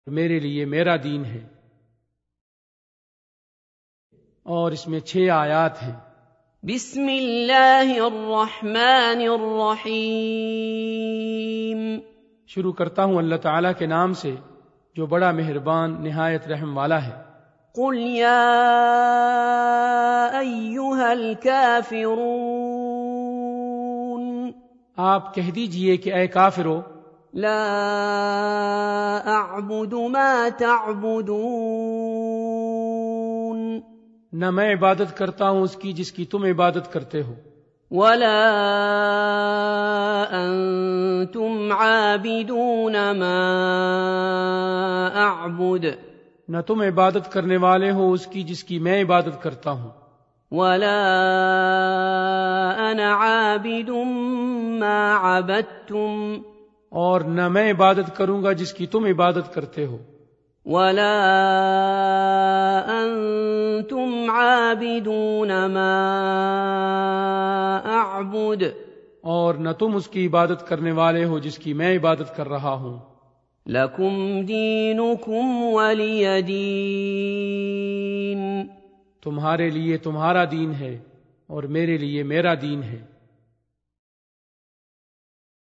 میرے لیے میرا دین ہے۔ اور اس میں 6 آیات ہیں۔ بسم اللہ الرحمن الرحیم۔ شروع کرتا ہوں اللہ تعالیٰ کے نام سے جو بڑا مہربان نہایت رحم والا ہے۔ قل یا ایھا الکافرون، آپ کہہ دیجئے کہ اے کافرو، لا اعبد ما تعبدون، نہ میں عبادت کرتا ہوں اس کی جس کی تم عبادت کرتے ہو، ولا انتم عابدون ما اعبد، نہ تم عبادت کرنے والے ہو اس کی جس کی میں عبادت کرتا ہوں، ولا انا عابد ما عبدتم، اور نہ میں عبادت کروں گا جس کی تم عبادت کرتے ہو، ولا انتم عابدون ما اعبد، اور نہ تم اس کی عبادت کرنے والے ہو جس کی میں عبادت کر رہا ہوں۔ لکم دینکم ولی دین، تمہارے لیے تمہارا دین ہے اور میرے لیے میرا دین ہے۔